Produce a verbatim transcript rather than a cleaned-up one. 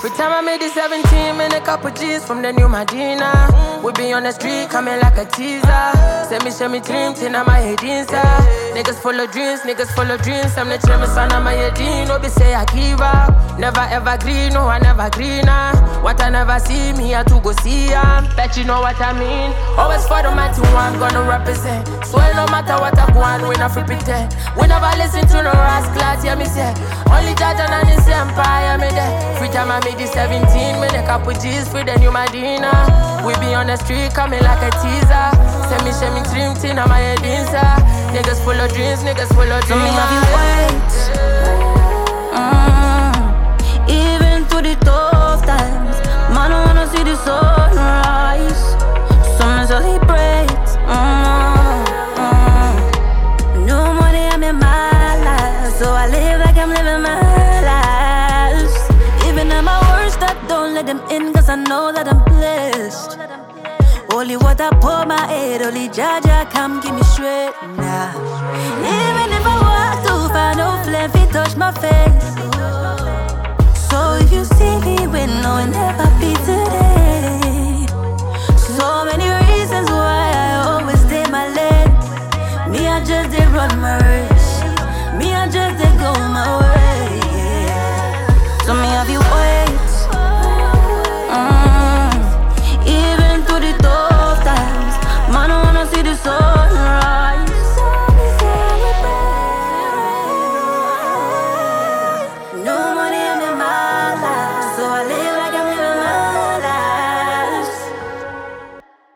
Every time I made the seventeen, man, a couple G's from the new Medina. We be on the street, coming like a teaser. Send me, show me dreams, and I'm my head inside. Niggas full of dreams, niggas full of dreams. I'm the chairman, son, I'm my head in. No, be say I give up. Never ever green, no, I never greener. What I never see, me, I to go see ya. Bet you know what I mean. Always for the man to one, gonna represent. Swear no matter what I go on, we not free pretend. We never listen to no rascals, yeah, me say. Only judge and this empire, me there. Free time I made the seventeen, me the couple G's for the new Medina. We be on the street, coming like a teaser. Send me, show me dream, tin on my head inside. Niggas full of dreams, niggas full of dreams. So me have you wait, mm, even through the tough times. Man, I wanna see the sunrise. Some celebrate, mm, mm. No money, I'm in my life, so I live like I'm living my life. Even at my worst, I don't let them in, cause I know that I'm blessed. Only what I pour my head, only Jaja come give me straight now. Even if I walk too far, no flame fit touch my face. So if you see me win, no, it never be